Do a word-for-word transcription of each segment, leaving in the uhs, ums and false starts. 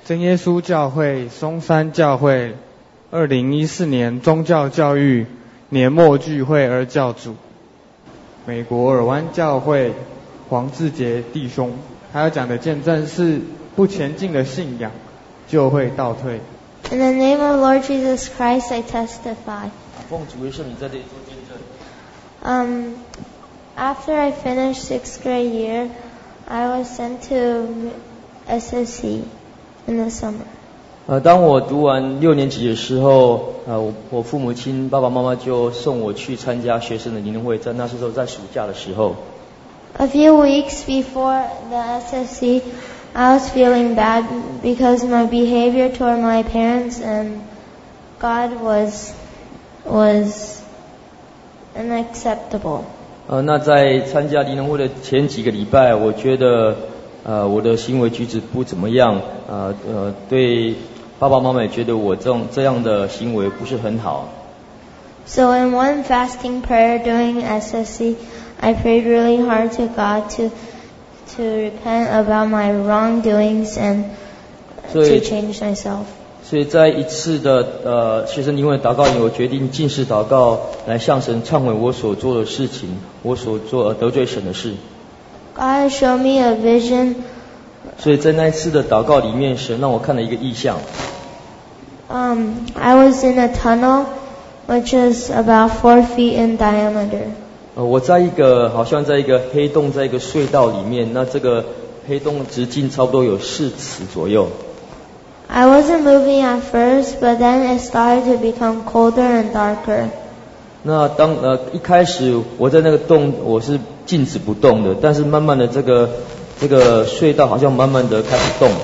真耶稣教会松山教会二零一四年宗教教育年末聚会而教主，美国尔湾教会黄志杰弟兄，他要讲的见证是不前进的信仰就会倒退。 In the name of Lord Jesus Christ, I testify. 奉主耶稣名在这里做见证。 Um, after I finished sixth grade year, I was sent to S S C in the summer. 呃，当我读完六年级的时候，呃，我我父母亲爸爸妈妈就送我去参加学生的联会，在那时候在暑假的时候。 A few weeks before the S S C, I was feeling bad because my behavior toward my parents and God was was unacceptable. 呃，那在参加联会的前几个礼拜，我觉得呃我的行为举止不怎么样，呃呃对爸爸妈妈也觉得我这种这样的行为不是很好。 So in one fasting prayer during S S C, I prayed really hard to God to to repent about my wrongdoings and to change myself. 所以在一次的呃学生联会祷告里，我决定禁食祷告，来向神忏悔我所做的事情，我所做得罪神的事。 God showed me a vision. 所以在那一次的祷告里面，神让我看了一个异象。 Um, I was in a tunnel, which is about four feet in diameter. 呃，我在一个好像在一个黑洞，在一个隧道里面，那这个黑洞直径差不多有四尺左右。 I wasn't moving at first, but then it started to become colder and darker. 那当呃一开始我在那个洞我是静止不动的，但是慢慢的这个这个隧道好像慢慢的开始动。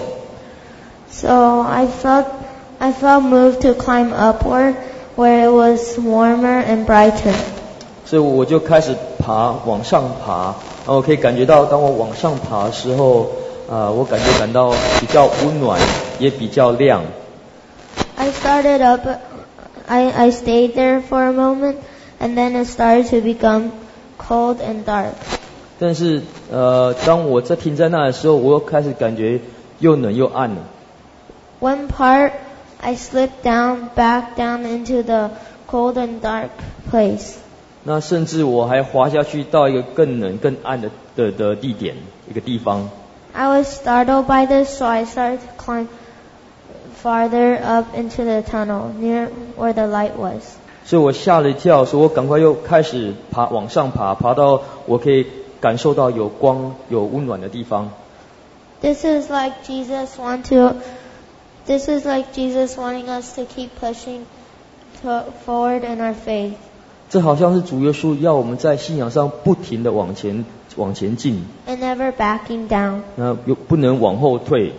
So I felt I felt moved to climb upward, where it was warmer and brighter. 所以我就开始爬，往上爬，然后可以感觉到，当我往上爬的时候，啊、呃，我感觉感到比较温暖，也比较亮。 I started up, I I stayed there for a moment, and then it started to become cold and dark. 但是，呃，当我在停在那的时候，我又开始感觉又冷又暗了。 One part, I slipped down, back down into the cold and dark place. 那甚至我还滑下去到一个更冷、更暗的的的地点，一个地方。 I was startled by this, so I started to climb farther up into the tunnel near where the light was. 所以我吓了一跳，所以我赶快又开始爬，往上爬，爬到我可以感受到有光、有温暖的地方。 This is like Jesus want to. This is like Jesus wanting us to keep pushing to, forward in our faith. 这好像是主耶稣要我们在信仰上不停的往前往前进， And never backing down. 那又不能往后退。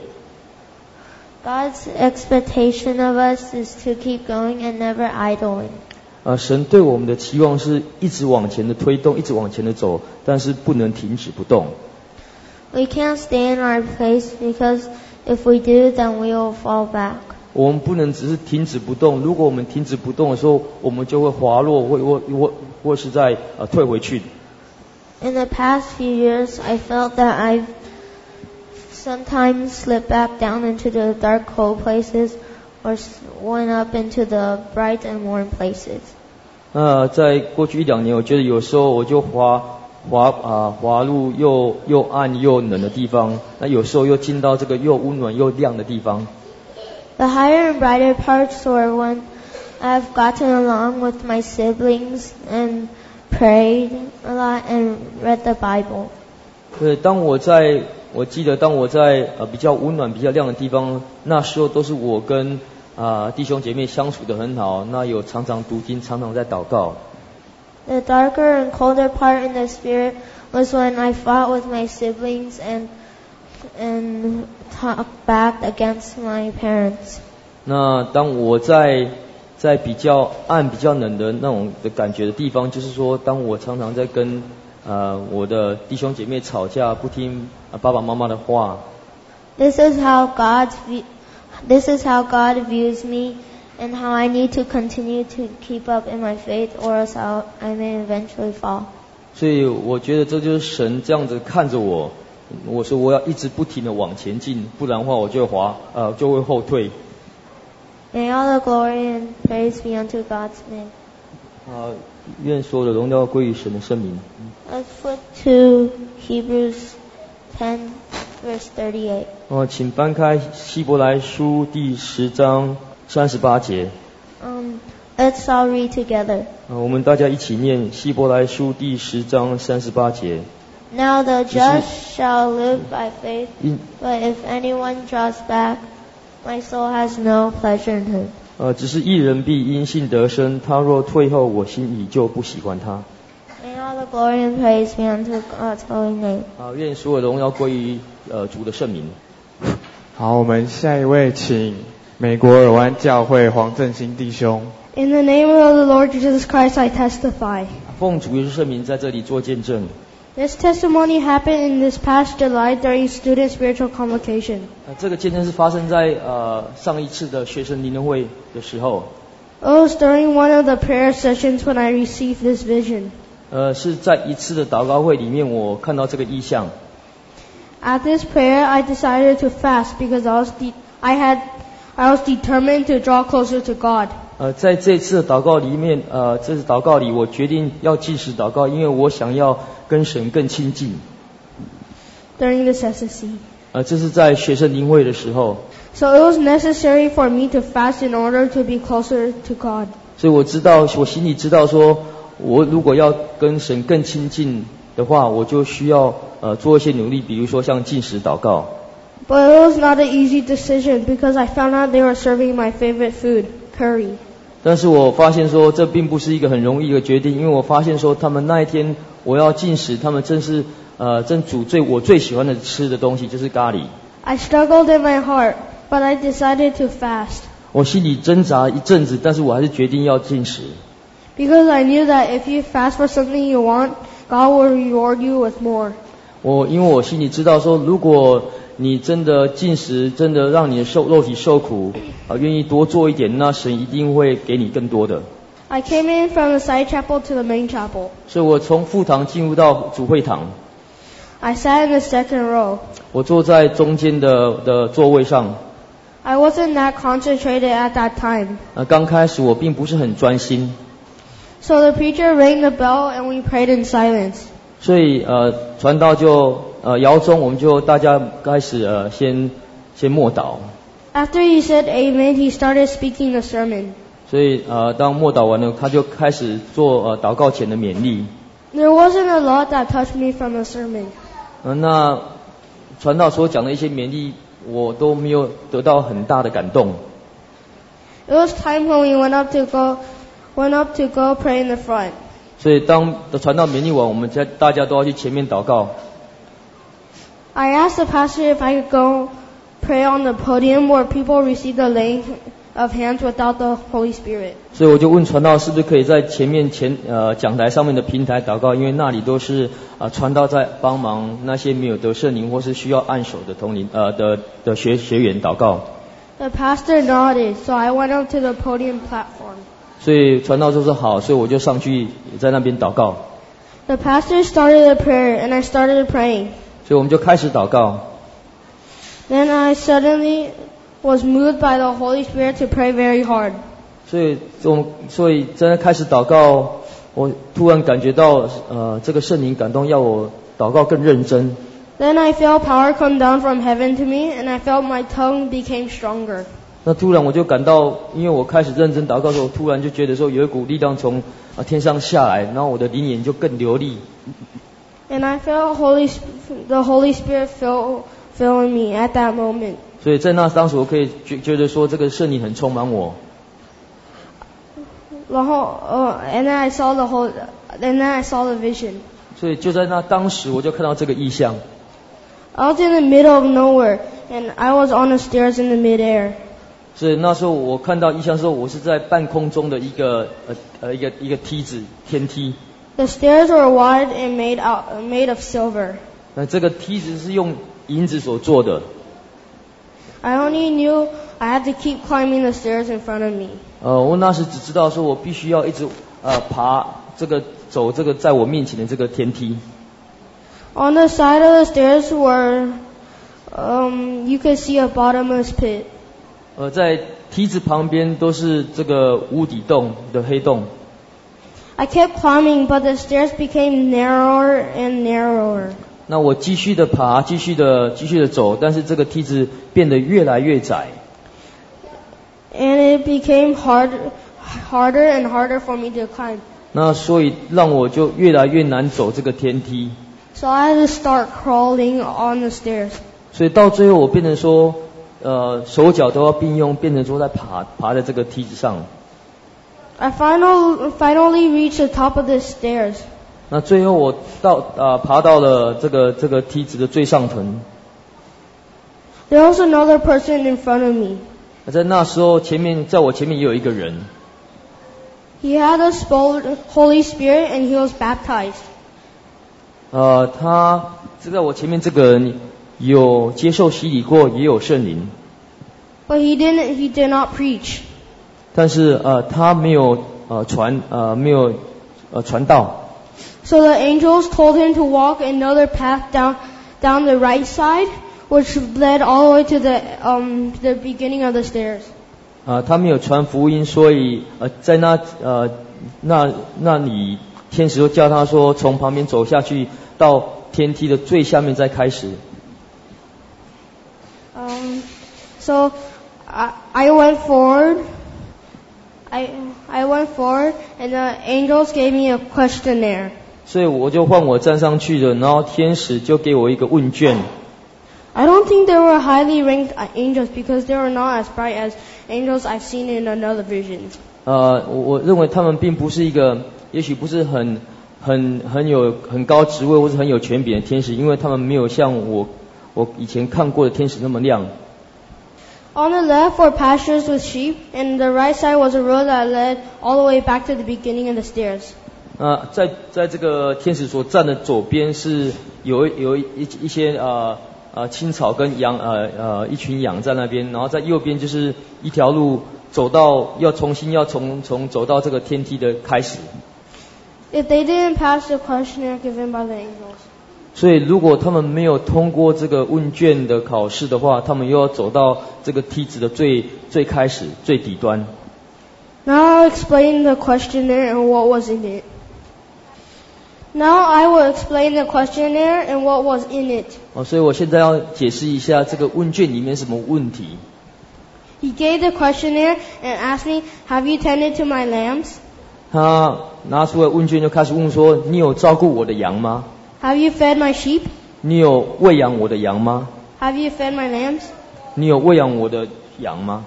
God's expectation of us is to keep going and never idling. 啊，神对我们的期望是一直往前的推动，一直往前的走，但是不能停止不动。 We can't stay in our place because if we do, then we will fall back. 我们不能只是停止不动，如果我们停止不动的时候，我们就会滑落，或或或或是在呃退回去。 In the past few years, I felt that I've sometimes slipped back down into the dark, cold places, or went up into the bright and warm places. 那在过去一两年，我觉得有时候我就滑滑啊滑入又又暗又冷的地方，那有时候又进到这个又温暖又亮的地方。 The higher and brighter parts were when I've gotten along with my siblings and prayed a lot and read the Bible. 对，当我在，我记得当我在呃比较温暖、比较亮的地方，那时候都是我跟啊、呃、弟兄姐妹相处得很好，那有常常读经，常常在祷告。 The darker and colder part in the spirit was when I fought with my siblings and and talked back against my parents. 那当我在在比较暗、比较冷的那种的感觉的地方，就是说，当我常常在跟呃我的弟兄姐妹吵架，不听、呃、爸爸妈妈的话。 This is how God This is how God views me, and how I need to continue to keep up in my faith, or else I'll, I may eventually fall. 所以我觉得这就是神这样子看着我， 我说我要一直不停的往前进，不然的话我就会滑呃就会后退。 May all the glory and praise be unto God's name. 啊，愿所有的荣耀归于神的圣名。 Let's flip to Hebrews ten, verse thirty-eight. 哦，请翻开希伯来书第十章三十八节。 Um, let's all read together. 呃，我们大家一起念希伯来书第十章三十八节。 Now the just shall live by faith, but if anyone draws back, my soul has no pleasure in him. 呃，只是义人必因信得生，他若退后，我心里就不喜欢他。 May all the glory and praise be unto God's holy name. 啊，愿所有荣耀归于呃主的圣名。 好，我们下一位请美国尔湾教会黄振兴弟兄。 In the name of the Lord Jesus Christ, I testify. 奉主耶稣圣名在这里做见证。 This testimony happened in this past July during student spiritual convocation. 呃，这个见证是发生在呃上一次的学生灵恩会的时候。 It was during one of the prayer sessions when I received this vision. 呃，是在一次的祷告会里面，我看到这个意象。 At this prayer, I decided to fast because I was de- I had I was determined to draw closer to God. 呃，在这次的祷告里面，呃，这次祷告里，我决定要禁食祷告，因为我想要跟神更亲近。 During this S S C. 呃，这是在学生灵会的时候。 So it was necessary for me to fast in order to be closer to God. 所以我知道，我心里知道说，我如果要跟神更亲近的话，我就需要呃做一些努力，比如说像禁食祷告。 But it was not an easy decision because I found out they were serving my favorite food, curry. 但是我发现说，这并不是一个很容易的决定，因为我发现说，他们那一天我要禁食，他们正是呃正煮最我最喜欢的吃的东西，就是咖喱。 I struggled in my heart, but I decided to fast. 我心里挣扎一阵子，但是我还是决定要禁食。 Because I knew that if you fast for something you want, God will reward you with more. 我因为我心里知道说，如果你真的禁食，真的让你的受肉体受苦，啊、呃，愿意多做一点，那神一定会给你更多的。 I came in from the side chapel to the main chapel. 所以我从副堂进入到主会堂。 I sat in the second row. 我坐在中间的的座位上。 I wasn't that concentrated at that time. 呃，刚开始我并不是很专心。 So the preacher rang the bell and we prayed in silence. 所以呃，传道就呃摇钟，我们就大家开始呃先先默祷。 After he said amen, he started speaking the sermon. 所以呃，当默祷完了，他就开始做呃祷告前的勉励。 There wasn't a lot that touched me from the sermon. 呃，那传道所讲的一些勉励，我都没有得到很大的感动。 It was time when we went up to go went up to go pray in the front. 所以当传道勉励完，我们家大家都要去前面祷告。 I asked the pastor if I could go pray on the podium where people receive the laying of hands without the Holy Spirit. 所以我就问传道是不是可以在前面前呃讲台上面的平台祷告，因为那里都是啊、呃、传道在帮忙那些没有得圣灵或是需要按手的同灵呃的的学学员祷告。 The pastor nodded, so I went up to the podium platform. 所以传道就说好，所以我就上去在那边祷告。 The pastor started a prayer and I started praying. 所以我们就开始祷告。 Then I suddenly was moved by the Holy Spirit to pray very hard. 所以我们所以在开始祷告，我突然感觉到呃这个圣灵感动，要我祷告更认真。 Then I felt power come down from heaven to me and I felt my tongue became stronger. 那突然我就感到，因为我开始认真祷告的时候，我突然就觉得说有一股力量从啊天上下来，然后我的灵眼就更流利。 And I felt Holy the Holy Spirit fill filling me at that moment. 所以在那当时我可以觉觉得说这个圣灵很充满我。 然后呃 and then I saw the whole and then I saw the vision. 所以就在那当时我就看到这个意象。 I was in the middle of nowhere and I was on the stairs in the midair. 所以那时候我看到意象的时候，我是在半空中的一个呃呃一个一个梯子天梯。 The stairs were wide and made out made of silver. 那这个梯子是用银子所做的。 I only knew I had to keep climbing the stairs in front of me. 呃，我那时只知道说我必须要一直呃爬这个走这个在我面前的这个天梯。 On the side of the stairs were, um, you could see a bottomless pit. 呃，在梯子旁边都是这个无底洞的黑洞。 I kept climbing, but the stairs became narrower and narrower. 那我继续的爬，继续的继续的走，但是这个梯子变得越来越窄。 And it became hard, harder and harder for me to climb. 那所以让我就越来越难走这个天梯。 So I had to start crawling on the stairs. 所以到最后我变成说，呃，手脚都要并用，变成说在爬爬在这个梯子上。 I finally finally reached the top of the stairs. 那最后我到啊、呃、爬到了这个这个梯子的最上层。 There was another person in front of me. 那在那时候前面，在我前面也有一个人。 He had the Holy Spirit and he was baptized. 呃，他这在我前面这个人有接受洗礼过，也有圣灵。 But he didn't. He did not preach. 但是呃，他没有呃传呃没有呃传道。 So the angels told him to walk another path down down the right side, which led all the way to the um the beginning of the stairs. 啊，他没有传福音，所以呃在那呃那那里天使就叫他说从旁边走下去到天梯的最下面再开始。 Um, so I I went forward. I I went forward, and the angels gave me a questionnaire. 所以我就换我站上去了，然后天使就给我一个问卷。 I don't think they were highly ranked angels because they were not as bright as angels I've seen in another vision. 呃，我我认为他们并不是一个，也许不是很很很有很高职位或是很有权柄的天使，因为他们没有像我我以前看过的天使那么亮。 On the left were pastures with sheep, and the right side was a road that led all the way back to the beginning of the stairs. 呃，在在这个天使所站的左边是有有一一些呃呃青草跟羊呃呃一群羊在那边，然后在右边就是一条路走到要重新要从从走到这个天梯的开始。 If they didn't pass the questionnaire given by the angels. 所以如果他们没有通过这个问卷的考试的话，他们又要走到这个梯子的最最开始最底端。 Now I'll explain the questionnaire and what was in it. Now I will explain the questionnaire and what was in it. 哦，所以我现在要解释一下这个问卷里面什么问题。 He gave the questionnaire and asked me, "Have you tended to my lambs?" 他拿出了问卷就开始问说：“你有照顾我的羊吗？ Have you fed my sheep? 你有喂养我的羊吗？ Have you fed my lambs? 你有喂养我的羊吗？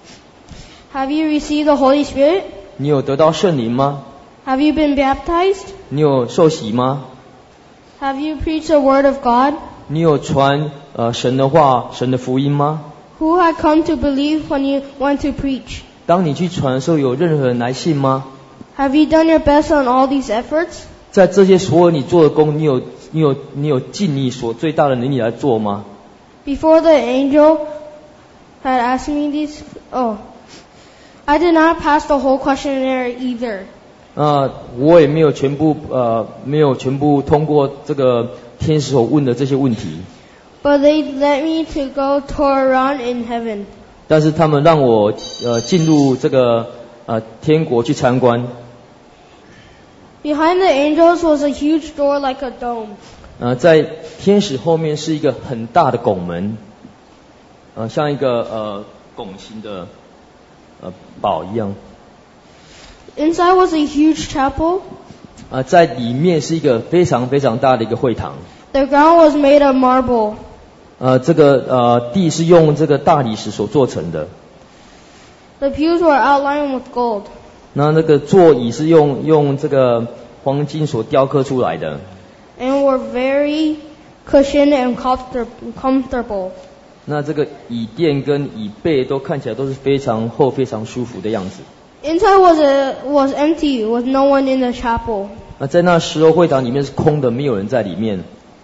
Have you received the Holy Spirit? 你有得到圣灵吗？ Have you been baptized? 你有受洗吗？ Have you preached the word of God? 你有传呃神的话、神的福音吗？ Who had come to believe when you went to preach? 当你去传的时候，有任何人来信吗？ Have you done your best on all these efforts? 在这些所有你做的工，你有你有你有尽你所最大的能力来做吗？ Before the angel had asked me these, oh, I did not pass the whole questionnaire either. 呃，我也没有全部呃没有全部通过这个天使所问的这些问题。 But they let me to go tour around in heaven. 但是他们让我呃进入这个呃天国去参观。 Behind the angels was a huge door like a dome. 呃，在天使后面是一个很大的拱门，呃，像一个呃拱形的呃堡一样。 Inside was a huge chapel. 呃，在里面是一个非常非常大的一个会堂。 The ground was made of marble. 呃，这个呃地是用这个大理石所做成的。 The pews were outlined with gold. 那那个座椅是用用这个黄金所雕刻出来的。 And were very cushioned and comfortable. 那这个椅垫跟椅背都看起来都是非常厚、非常舒服的样子。 Inside was a, was empty with no one in the chapel. 那在那时候会堂里面是空的，没有人在里面。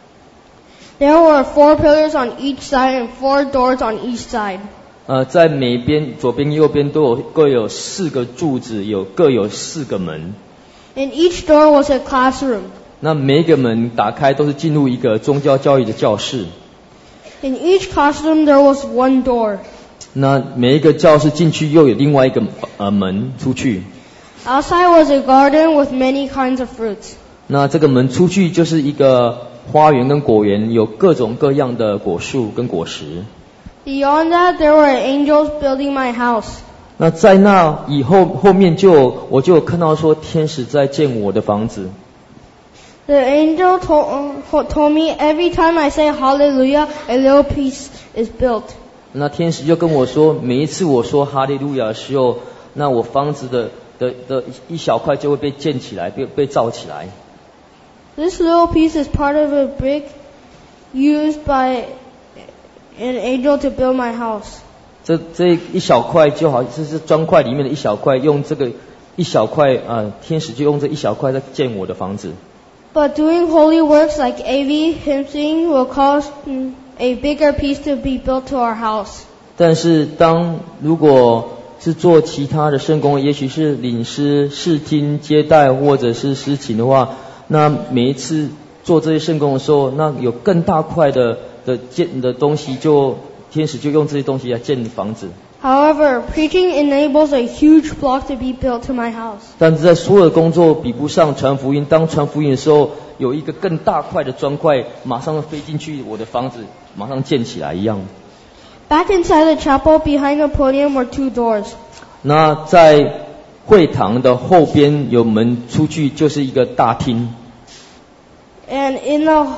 There were four pillars on each side and four doors on each side. 呃，在每边左边、右边都有各有四个柱子，有各有四个门。 And each door was a classroom. 那每一个门打开都是进入一个宗教教育的教室。 In each classroom there was one door. 那每一个教室进去又有另外一个呃门出去。 Outside was a garden with many kinds of fruits. 那这个门出去就是一个花园跟果园，有各种各样的果树跟果实。 Beyond that, there were angels building my house. 那在那以后后面就我就有看到说天使在建我的房子。 The angel told, told me every time I say hallelujah, a little piece is built. 那天使就跟我说，每一次我说哈利路亚的时候，那我房子的的的一小块就会被建起来，被被造起来。 This little piece is part of a brick used by an angel to build my house. 这这一小块就好，这是砖块里面的一小块，用这个一小块呃，天使就用这一小块在建我的房子。 But doing holy works like A V, hymn singing will cause a bigger piece to be built to our house. 但是当如果是做其他的圣工，也许是领诗、视听、接待或者是诗琴的话，那每一次做这些圣工的时候，那有更大块的的建的东西就，天使就用这些东西来建房子。 However, preaching enables a huge block to be built to my house. 但是在所有的工作比不上传福音。当传福音的时候，有一个更大块的砖块马上飞进去我的房子，马上建起来一样。 Back inside the chapel, behind the podium, were two doors. 那在会堂的后边有门出去，就是一个大厅。 And in the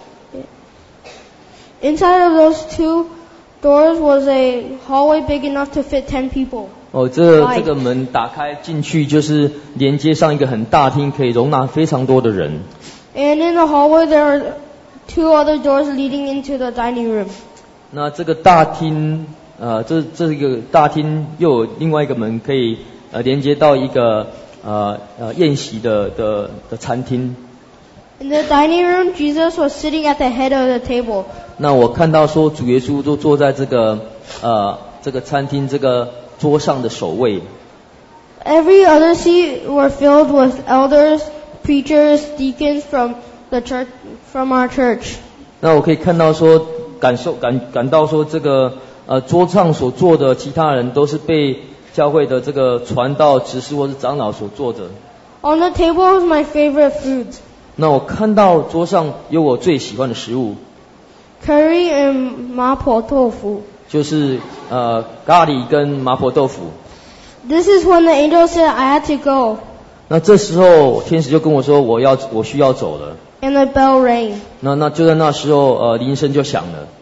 inside of those two doors was a hallway big enough to fit ten people. 哦，这这个门打开进去就是连接上一个很大厅，可以容纳非常多的人。 And in the hallway there are two other doors leading into the dining room. 那这个大厅，呃，这这个大厅又有另外一个门可以呃连接到一个呃呃宴席的的的餐厅。 In the dining room, Jesus was sitting at the head of the table. 那我看到说主耶稣都坐在这个呃这个餐厅这个桌上的首位。 Every other seat were filled with elders, preachers, deacons from the church, from our church. 那我可以看到说感受感感到说这个呃桌上所坐的其他人都是被教会的这个传道、执事或是长老所坐着。 On the table was my favorite food. 那我看到桌上有我最喜欢的食物。 Curry and 麻婆豆腐。 就是呃咖喱跟麻婆豆腐。 This is when the angel said I had to go. 那这时候天使就跟我说我要我需要走了。 And the bell rang. 那那就在那时候呃铃声就响了。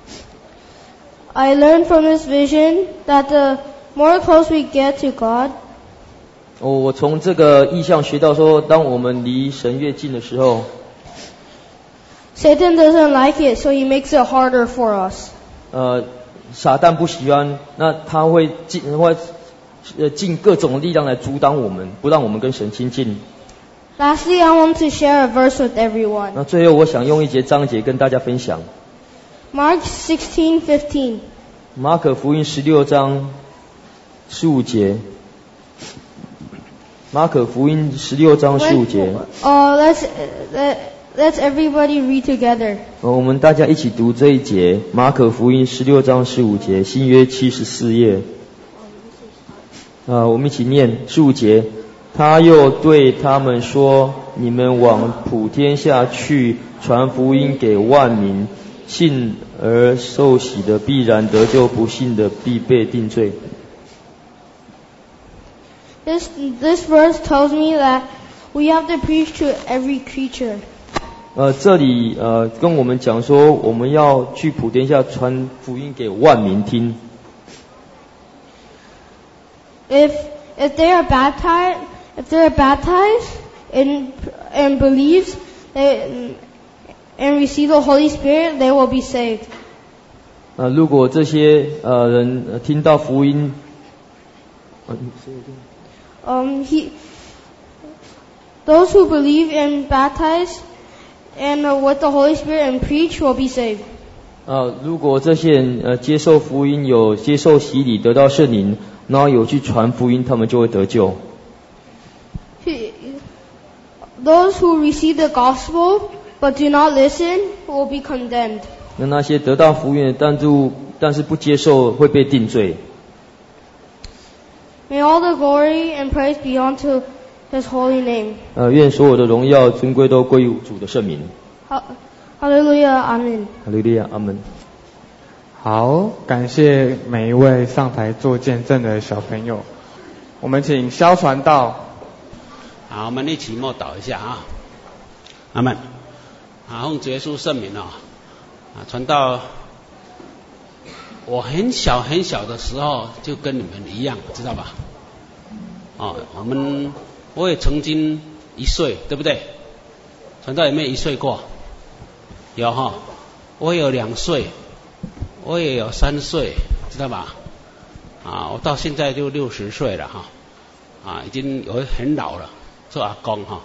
I learned from this vision that the more close we get to God. 哦，我从这个意象学到说，当我们离神越近的时候 Satan doesn't like it, so he makes it harder for us. 呃，撒旦不喜欢，那他会尽会呃尽各种力量来阻挡我们，不让我们跟神亲近。 Lastly, I want to share a verse with everyone. 那最后我想用一节章节跟大家分享。 Mark sixteen fifteen. 马可福音十六章十五节。马可福音十六章十五节。 Oh, let's uh, let's everybody read together. 我们大家一起读这一节，马可福音十六章十五节，新约七十四页。啊，我们一起念十五节。他又对他们说：“你们往普天下去，传福音给万民。信而受洗的必然得救，不信的必被定罪。” This this verse tells me that we have to preach to every creature. 呃，这里呃跟我们讲说，我们要去普天下传福音给万民听。 If if they are baptized, if they are baptized and and believes they, and receive the Holy Spirit, they will be saved. 呃，如果这些呃人、呃、听到福音，呃 Um, he, those who believe and baptize and uh, with the Holy Spirit and preach will be saved. 呃，如果这些人呃接受福音，有接受洗礼，得到圣灵，然后有去传福音，他们就会得救。 those who receive the gospel but do not listen will be condemned. 那那些得到福音的，但就但是不接受会被定罪。 May all the glory and praise be unto His holy name. 呃，愿所有的荣耀尊贵都归于主的圣名。 Hallelujah, Amen. 哈利路亚，阿门。 好，感谢每一位上台做见证的小朋友。我们请萧传道。 好，我们一起默祷一下啊。阿门。啊，奉主耶稣圣名啊，啊，传道。我很小很小的时候就跟你们一样，知道吧？哦，我们我也曾经一岁，对不对？传道有没有一岁过？有哈，我有两岁，我也有三岁，知道吧？啊，我到现在就六十岁了哈，啊，已经有很老了，做阿公哈。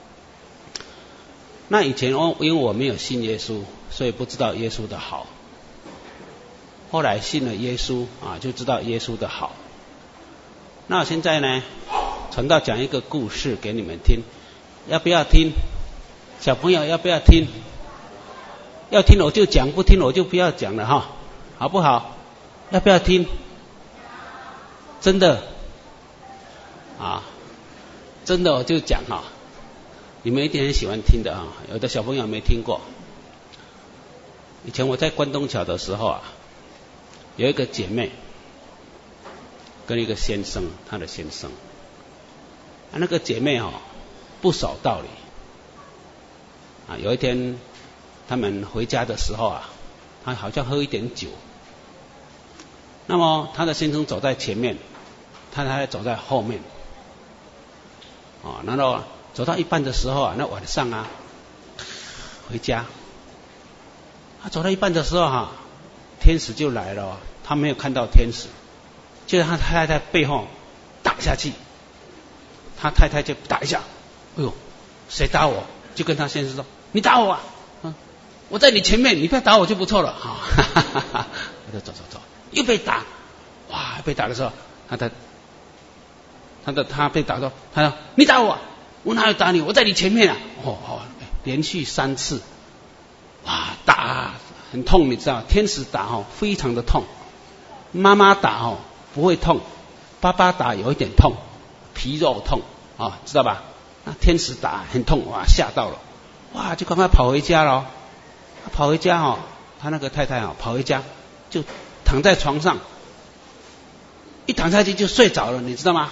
那以前我因为我没有信耶稣，所以不知道耶稣的好。后来信了耶稣啊，就知道耶稣的好。那现在呢，传道讲一个故事给你们听，要不要听？小朋友要不要听？要听我就讲，不听我就不要讲了哈，好不好？要不要听？真的啊，真的我就讲哈，你们一定很喜欢听的哈。有的小朋友没听过。以前我在关东桥的时候啊，有一个姐妹跟一个先生，她的先生，啊，那个姐妹哦不守道理啊。有一天他们回家的时候啊，她好像喝一点酒，那么她的先生走在前面，她还走在后面，啊，然后走到一半的时候啊，那晚上啊回家，他走到一半的时候哈、啊，天使就来了，他没有看到天使，就在他太太背后打下去，他太太就打一下，哎呦，谁打我？就跟他先生说：“你打我啊！嗯，我在你前面，你不要打我就不错了。”哈，哈哈哈，他就走走走，又被打，哇，被打的时候，他的他的他被打到，他说：“你打我，我哪有打你？我在你前面啊！”哦哦，连续三次，哇，打很痛，你知道，天使打哦，非常的痛。妈妈打哦不会痛，爸爸打有一点痛，皮肉痛啊、哦，知道吧？那天使打很痛，哇，吓到了，哇，就赶快跑回家了。跑回家哦，他那个太太哦，跑回家就躺在床上，一躺下去就睡着了，你知道吗？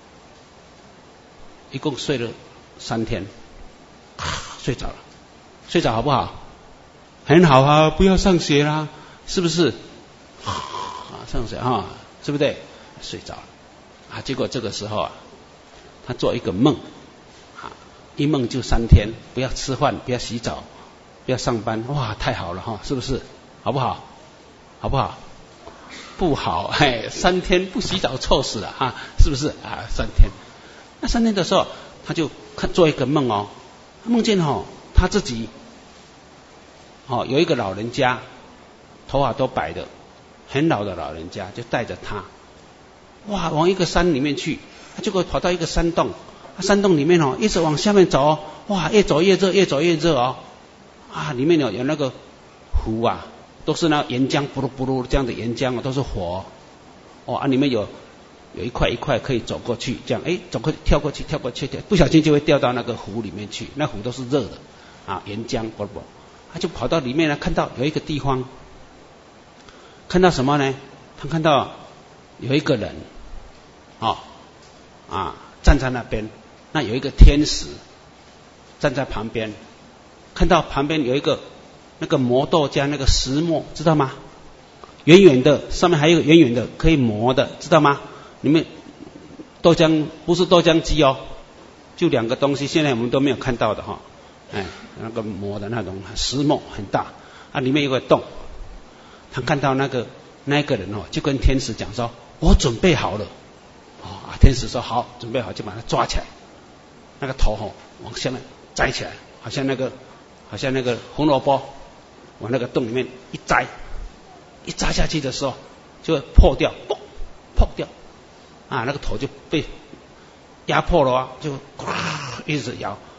一共睡了三天，睡着了，睡着好不好？很好啊，不要上学啦，是不是？啊，上学哈，对不对？睡着了啊，结果这个时候啊，他做一个梦啊，一梦就三天，不要吃饭，不要洗澡，不要上班，哇，太好了哈，是不是？好不好？好不好？不好，嘿，三天不洗澡臭死了哈，是不是啊？三天，那三天的时候，他就看做一个梦哦，梦见哦，他自己哦有一个老人家，头发都白的，很老的老人家，就带着他，哇，往一个山里面去，结果跑到一个山洞，山洞里面哦，一直往下面走哦，哇，越走越热，越走越热哦，啊，里面有有那个湖啊，都是那岩浆，咕噜咕噜这样的岩浆哦，都是火哦，啊，里面有有一块一块可以走过去，这样哎，走过去跳过去，跳过去，不小心就会掉到那个湖里面去，那湖都是热的啊，岩浆咕噜咕噜，他就跑到里面呢，看到有一个地方，看到什么呢？他看到有一个人哦啊站在那边，那有一个天使站在旁边，看到旁边有一个那个磨豆浆那个石磨，知道吗？圆圆的，上面还有一个圆圆的可以磨的，知道吗？你们豆浆不是豆浆机哦，就两个东西，现在我们都没有看到的哈、哦，哎，那个磨的那种石磨很大，啊，里面有个洞，他看到那个那个人哦，就跟天使讲说：“我准备好了。”哦，啊，天使说：“好，准备好，就把他抓起来，那个头哦往下面摘起来，好像那个好像那个红萝卜往那个洞里面一摘，一扎下去的时候就会破掉，嘣，破掉，啊，那个头就被压迫了啊，就咵一直摇，啊，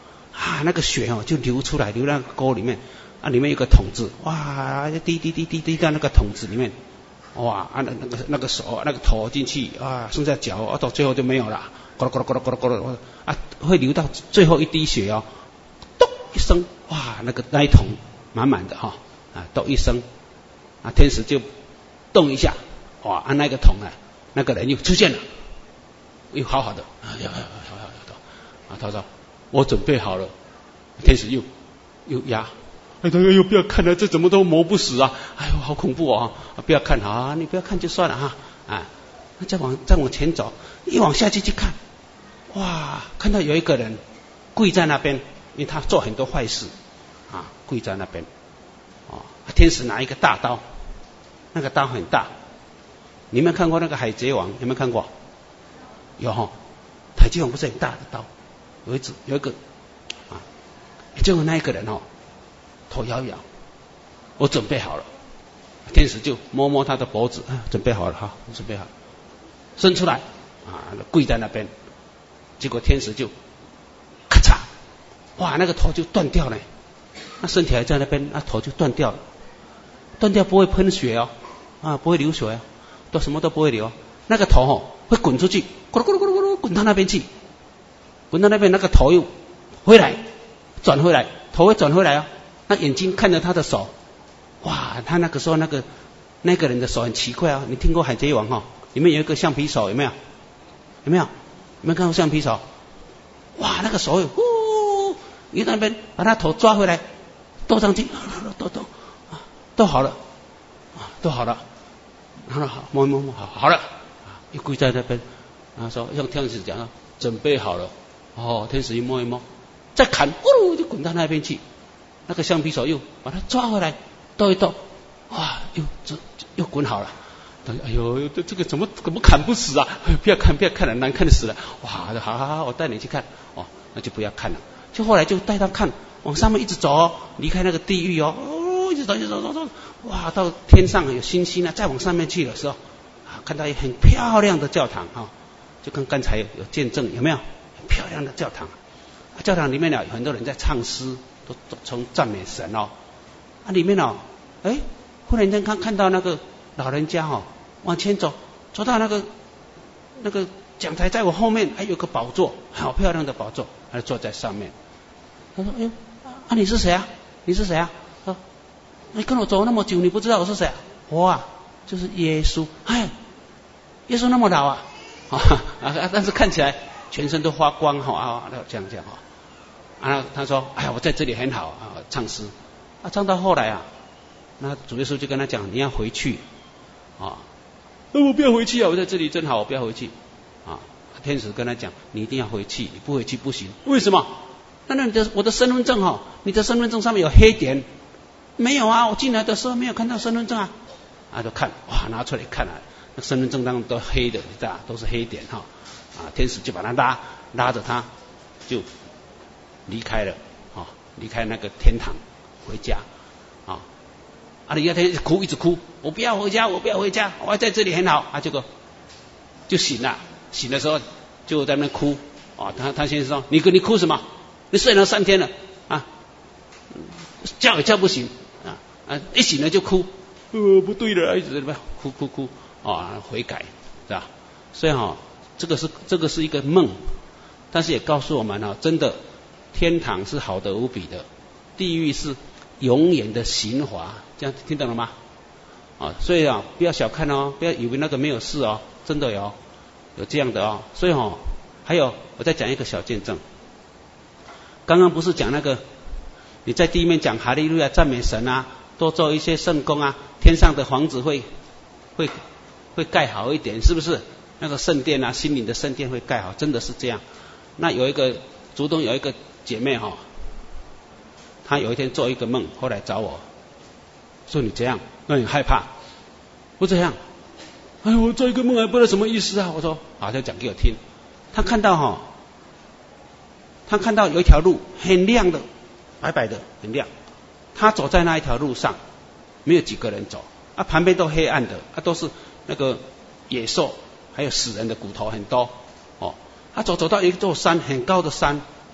啊，那个血哦就流出来，流到那个沟里面，啊，里面有个桶子，哇，滴滴滴滴滴到那个桶子里面，哇，啊，那那个那个手那个头进去，啊，剩下脚，啊，到最后就没有了，咕噜咕噜咕噜咕噜咕噜，啊，会流到最后一滴血哦，咚一声，哇，那个那一桶满满的哈，啊，咚一声，啊，天使就动一下，哇，按那个桶啊，那个人又出现了，又好好的，啊，要要要要要，啊，他说我准备好了，天使又又压。哎，哎呦，不要看了，这怎么都磨不死啊！哎呦，好恐怖啊！不要看啊，你不要看就算了哈啊！那再往再往前走，一往下去去看，哇，看到有一个人跪在那边，因为他做很多坏事啊，跪在那边。哦，天使拿一个大刀，那个刀很大。你们看过那个海贼王？有没有看过？有哈、哦，海贼王不是很大的刀，有一只有一个啊，结果那一个人哦。头摇一摇，我准备好了。天使就摸摸他的脖子，啊、准备好了哈，准备好了，伸出来啊，跪在那边。结果天使就咔嚓，哇，那个头就断掉了。那身体还在那边，那头就断掉了。断掉不会喷血哦，啊，不会流血哦，都什么都不会流。那个头哦会滚出去，咕噜咕噜咕噜咕噜滚到那边去，滚到那边，那个头又回来，转回来，头会转回来哦。那眼睛看着他的手，哇，他那个时候那个那个人的手很奇怪啊！你听过海贼王哈、哦？里面有一个橡皮手，有没有？有没有？有没有看过橡皮手？哇，那个手有，呼，你那边把他头抓回来，斗上去，斗斗，斗好了，啊，斗好了，然后好摸摸摸，好好了，又跪在那边，然后说像天使讲，准备好了，哦，天使一摸一摸，再砍，呼就滚到那边去。那个橡皮手又把它抓回来，斗一斗，哇，又这又滚好了。哎呦，这这个怎么怎么砍不死啊？哎、不要看，不要看了，难看死了。哇，好好好，我带你去看。哦，那就不要看了。就后来就带他看，往上面一直走哦，离开那个地狱哦，哦，一直走，一直走，走走，哇，到天上有星星啊，再往上面去的时候，啊，看到一个很漂亮的教堂啊、哦，就跟刚才有见证有没有？很漂亮的教堂，啊、教堂里面呢有很多人在唱诗。都从赞美神哦，啊里面哦，哎，忽然间看看到那个老人家哦，往前走，走到那个那个讲台，在我后面还有个宝座，好漂亮的宝座，他坐在上面。他说：“哎呦，啊你是谁啊？你是谁啊？说你跟我走那么久，你不知道我是谁啊？我啊，就是耶稣。哎，耶稣那么老啊，啊，但是看起来全身都发光哈啊，这样这样哈。”啊，他说：“哎呀，我在这里很好啊，唱诗啊，唱到后来啊，那主耶稣就跟他讲，你要回去啊，那我不要回去啊，我在这里真好，我不要回去啊。”天使跟他讲，你一定要回去，你不回去不行。为什么？那那你的我的身份证哈、哦，你的身份证上面有黑点，没有啊？我进来的时候没有看到身份证啊。啊，就看哇，拿出来看啊，那身份证上都黑的，你知道都是黑点哈、哦。啊，天使就把他拉拉着他就。离开了啊，离开那个天堂，回家啊！啊，李亚天一直哭，一直哭，我不要回家，我不要回家，我在这里很好啊。结果就醒了，醒的时候就在那哭啊。他他先生说：“你你哭什么？你睡了三天了啊，叫也叫不醒啊啊！一醒了就哭，呃，不对了，一直在那哭哭哭啊，悔改是吧？所以哈、哦，这个是这个是一个梦，但是也告诉我们啊，真的。”天堂是好得无比的，地狱是永远的刑罚，这样听懂了吗？啊，所以啊，不要小看哦，不要以为那个没有事哦，真的有有这样的哦。所以哦，还有我再讲一个小见证。刚刚不是讲那个你在地面讲哈利路亚赞美神啊，多做一些圣工啊，天上的房子会会会盖好一点，是不是？那个圣殿啊，心灵的圣殿会盖好，真的是这样。那有一个竹东有一个。姐妹哈、哦，她有一天做一个梦，后来找我说：“你这样，那很害怕。”我这样，哎，我做一个梦还不知道什么意思啊。我说：“好，就讲给我听。”她看到哈、哦，她看到有一条路很亮的，白白的，很亮。她走在那一条路上，没有几个人走，啊，旁边都黑暗的，啊，都是那个野兽，还有死人的骨头很多。哦，她走走到一座山，很高的山。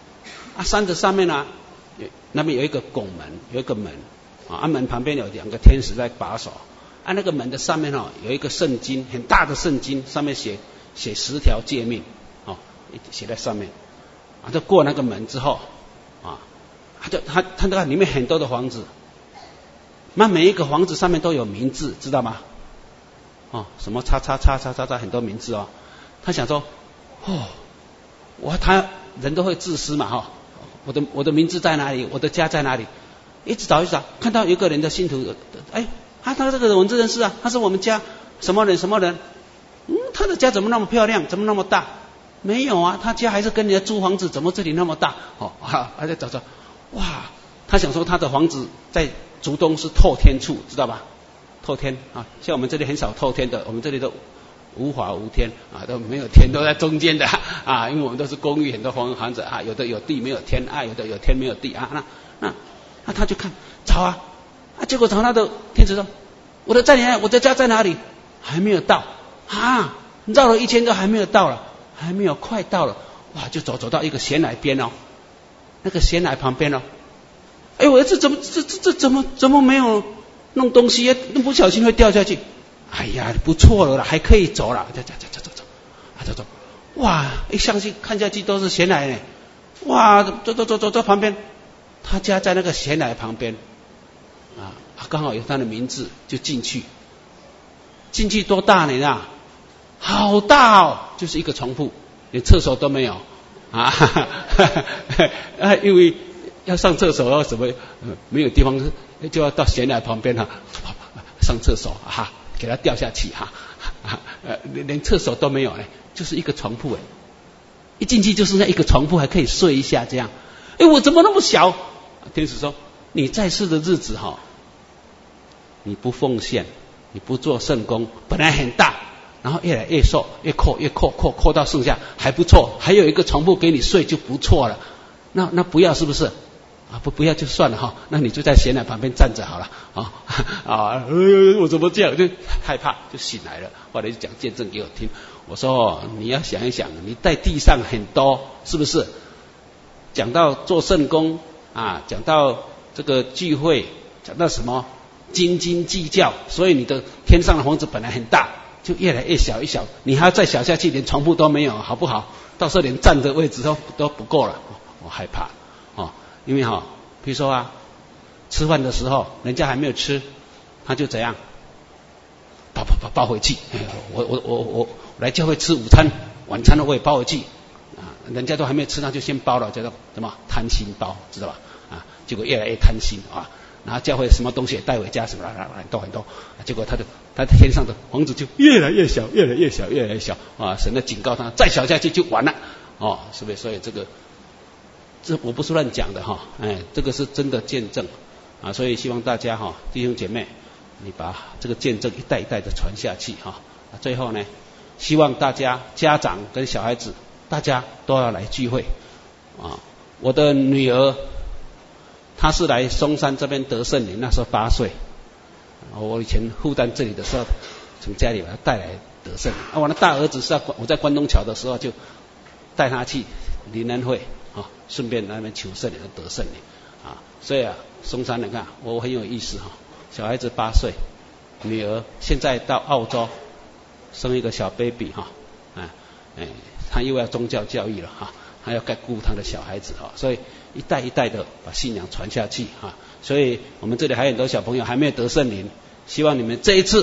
啊，山的上面呢、啊，那边有一个拱门，有一个门啊，门旁边有两个天使在把守。啊，那个门的上面哦，有一个圣经，很大的圣经，上面写写十条诫命，哦，写在上面。啊，就过那个门之后，啊，他就他他那个里面很多的房子，那每一个房子上面都有名字，知道吗？哦，什么叉叉叉叉叉叉，很多名字哦。他想说，哦，我他人都会自私嘛哈、哦，我的我的名字在哪里？我的家在哪里？一直找一直找，看到有个人的信徒，哎。他他这个文字认识啊，他是我们家什么人什么人？嗯，他的家怎么那么漂亮，怎么那么大？没有啊，他家还是跟人家租房子，怎么这里那么大？哦，哈，他在找找，哇，他想说他的房子在竹东是透天处，知道吧？透天啊，像我们这里很少透天的，我们这里都无法无天啊，都没有天，都在中间的啊，因为我们都是公寓，很多房房子啊，有的有地没有天啊，有的有天没有地啊，那那那他就看找啊。啊！结果找他的天使说：“我的在哪？我的家在哪里？还没有到啊！绕了一圈都还没有到了，还没有快到了。哇！就走走到一个悬崖边哦，那个悬崖旁边哦。哎，我这怎么这这这怎么怎么没有弄东西？不小心会掉下去。哎呀，不错了啦，还可以走了。走走走走走走，啊走走。哇！一上去看下去都是悬崖呢。哇！走走走走到旁边，他家在那个悬崖旁边。”啊，刚好有他的名字，就进去。进去多大呢？啊，好大哦，就是一个床铺，连厕所都没有啊！啊，因为要上厕所要什么、呃，没有地方，就要到悬崖旁边哈、啊，上厕所哈，给他掉下去哈，啊，呃，连厕所都没有呢，就是一个床铺哎，一进去就是那一个床铺，还可以睡一下这样。哎，我怎么那么小？天使说：“你在世的日子哈。”你不奉献，你不做圣工，本来很大，然后越来越瘦，越扣越扣扣扣到剩下还不错，还有一个床铺给你睡就不错了。那那不要是不是？啊不不要就算了哈，那你就在悬崖旁边站着好了啊啊！我怎么这样？就害怕就醒来了。后来就讲见证给我听，我说你要想一想，你在地上很多是不是？讲到做圣工啊，讲到这个聚会，讲到什么？斤斤计较，所以你的天上的房子本来很大，就越来越小一小，你还要再小下去，连床铺都没有，好不好？到时候连站的位置都都不够了，我害怕哦，因为哈、哦，比如说啊，吃饭的时候人家还没有吃，他就怎样，包包包包回去，我我我我来教会吃午餐，晚餐我也包回去啊，人家都还没有吃，他就先包了，叫做什么贪心包，知道吧？啊，结果越来越贪心啊。然后教会什么东西也带回家，什么很多很多，结果他的他天上的房子就越来越小，越来越小，越来越小啊！神的警告他，再小下去就完了哦，是不是？所以这个这我不是乱讲的哈，哎，这个是真的见证啊！所以希望大家哈，弟兄姐妹，你把这个见证一代一代的传下去哈。最后呢，希望大家家长跟小孩子，大家都要来聚会啊！我的女儿。他是来松山这边得圣灵，那时候八岁。我以前复旦这里的时候，从家里把他带来得圣灵。啊，我的大儿子是在我在关东桥的时候，就带他去灵恩会啊，顺便那边求圣灵得圣灵啊。所以啊，松山人看我很有意思哈。小孩子八岁，女儿现在到澳洲生一个小 baby 哈，啊，哎，他又要宗教教育了哈。还要该顾他的小孩子啊，所以一代一代的把信仰传下去啊。所以我们这里还有很多小朋友还没有得圣灵，希望你们这一次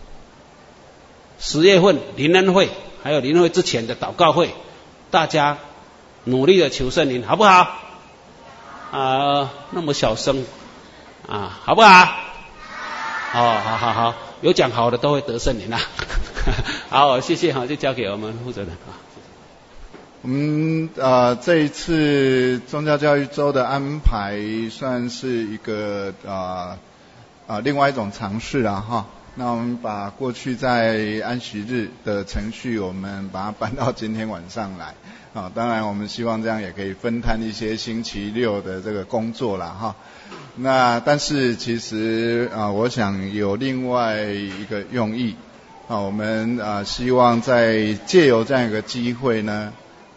十月份灵恩会，还有灵恩会之前的祷告会，大家努力的求圣灵，好不好？啊，那么小声啊，好不好？哦，好好好，有讲好的都会得圣灵啊。好，谢谢哈，就交给我们负责人啊。 我们呃这一次宗教教育周的安排算是一个呃呃另外一种尝试啦哈。那我们把过去在安息日的程序，我们把它搬到今天晚上来啊。当然我们希望这样也可以分摊一些星期六的这个工作啦哈。那但是其实啊、呃，我想有另外一个用意啊，我们啊希望在借由这样一个机会呢。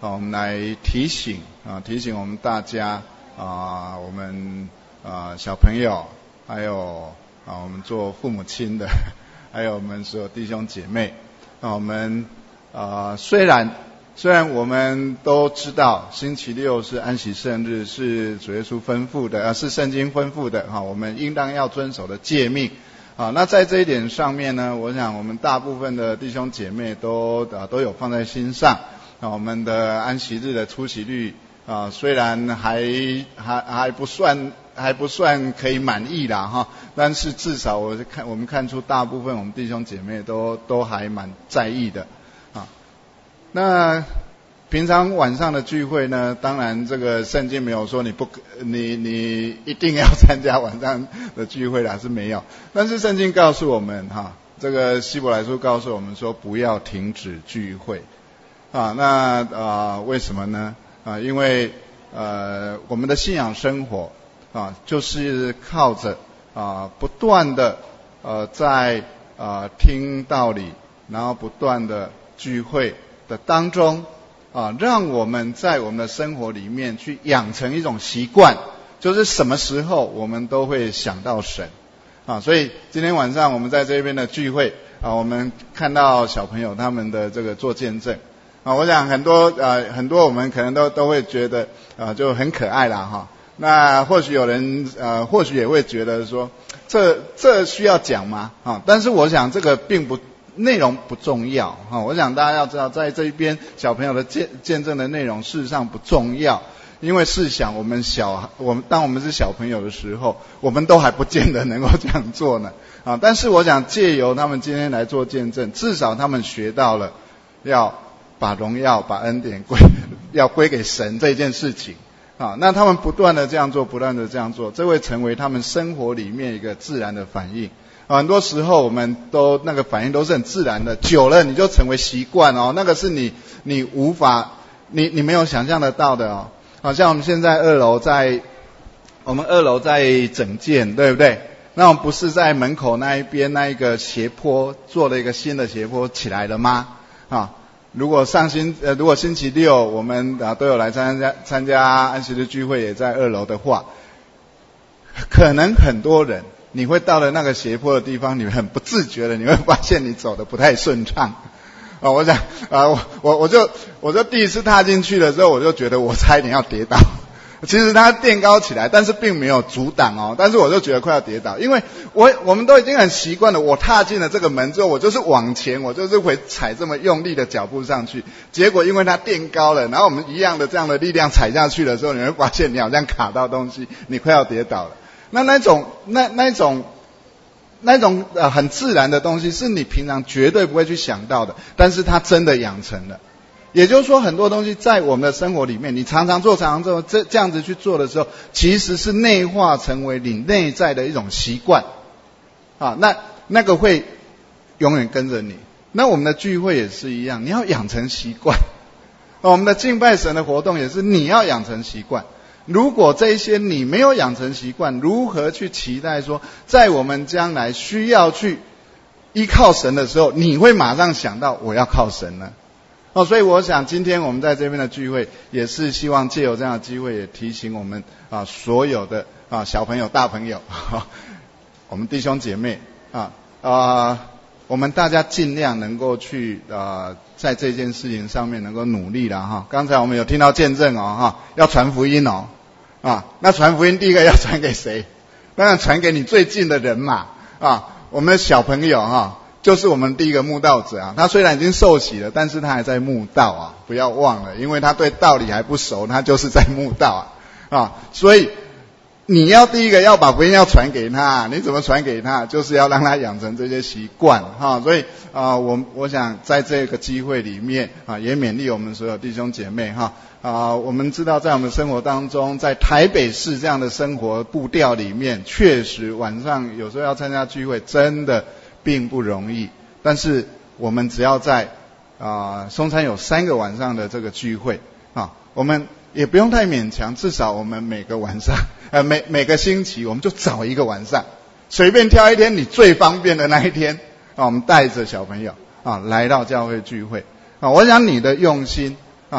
啊，我们来提醒啊，提醒我们大家啊，我们啊小朋友，还有啊我们做父母亲的，还有我们所有弟兄姐妹啊，我们啊虽然虽然我们都知道星期六是安息圣日，是主耶稣吩咐的，啊是圣经吩咐的哈，我们应当要遵守的诫命。啊，那在这一点上面呢，我想我们大部分的弟兄姐妹都啊都有放在心上。啊，我们的安息日的出席率啊，虽然还还还不算还不算可以满意啦哈，但是至少我看我们看出大部分我们弟兄姐妹都都还蛮在意的啊。那平常晚上的聚会呢，当然这个圣经没有说你不你你一定要参加晚上的聚会啦，是没有。但是圣经告诉我们哈，这个希伯来书告诉我们说不要停止聚会啊。那啊、呃、为什么呢？啊，因为呃我们的信仰生活啊，就是靠着啊不断的呃在啊听道理，然后不断的聚会的当中。啊，让我们在我们的生活里面去养成一种习惯，就是什么时候我们都会想到神啊。所以今天晚上我们在这边的聚会啊，我们看到小朋友他们的这个做见证啊，我想很多呃很多我们可能都都会觉得啊就很可爱啦哈。那或许有人呃或许也会觉得说这这需要讲吗啊？但是我想这个并不。内容不重要哈，我想大家要知道，在这一边小朋友的见见证的内容事实上不重要，因为试想我们小我们当我们是小朋友的时候，我们都还不见得能够这样做呢啊。但是我想借由他们今天来做见证，至少他们学到了要把荣耀、把恩典归要归给神这件事情啊。那他们不断的这样做，不断的这样做，这会成为他们生活里面一个自然的反应。很多时候我们都那个反应都是很自然的，久了你就成为习惯哦，那个是你你无法你你没有想象得到的哦。好像我们现在二楼在我们二楼在整建，对不对？那我们不是在门口那一边那一个斜坡做了一个新的斜坡起来了吗？啊，如果上星呃如果星期六我们啊都有来参加参加安息日聚会，也在二楼的话，可能很多人。你会到了那个斜坡的地方，你很不自觉的，你会发现你走的不太顺畅啊！我想啊，我我我就我就第一次踏进去的时候，我就觉得我差一点要跌倒。其实它垫高起来，但是并没有阻挡哦。但是我就觉得快要跌倒，因为我我们都已经很习惯了，我踏进了这个门之后，我就是往前，我就是会踩这么用力的脚步上去。结果因为它垫高了，然后我们一样的这样的力量踩下去的时候，你会发现你好像卡到东西，你快要跌倒了。那那种那那种那种呃很自然的东西，是你平常绝对不会去想到的，但是它真的养成了。也就是说，很多东西在我们的生活里面，你常常做、常常做，这这样子去做的时候，其实是内化成为你内在的一种习惯啊。那那个会永远跟着你。那我们的聚会也是一样，你要养成习惯。我们的敬拜神的活动也是你要养成习惯。如果这些你没有养成习惯，如何去期待说，在我们将来需要去依靠神的时候，你会马上想到我要靠神呢？哦，所以我想今天我们在这边的聚会，也是希望借由这样的机会，也提醒我们啊所有的啊小朋友、大朋友，啊、我们弟兄姐妹啊啊，我们大家尽量能够去啊。在这件事情上面能够努力了哈。刚才我们有听到见证哦哈，要传福音哦啊，那传福音第一个要传给谁？当然传给你最近的人嘛啊。我们的小朋友哈，就是我们第一个慕道者啊。他虽然已经受洗了，但是他还在慕道啊，不要忘了，因为他对道理还不熟，他就是在慕道啊啊。所以你要第一个要把福音要传给他，你怎么传给他？就是要让他养成这些习惯哈。所以啊、呃，我我想在这个机会里面啊，也勉励我们所有弟兄姐妹哈啊。我们知道在我们生活当中，在台北市这样的生活步调里面，确实晚上有时候要参加聚会，真的并不容易。但是我们只要在啊松山有三个晚上的这个聚会啊，我们也不用太勉强，至少我们每个晚上，呃，每每个星期，我们就找一个晚上，随便挑一天你最方便的那一天啊，我们带着小朋友啊来到教会聚会啊。我想你的用心啊，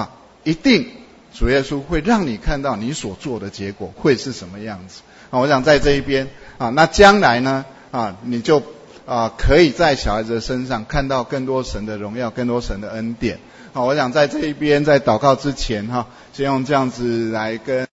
一定主耶稣会让你看到你所做的结果会是什么样子。啊，我想在这一边啊，那将来呢啊，你就啊可以在小孩子的身上看到更多神的荣耀，更多神的恩典。好，我想在这一边在祷告之前哈，先用这样子来跟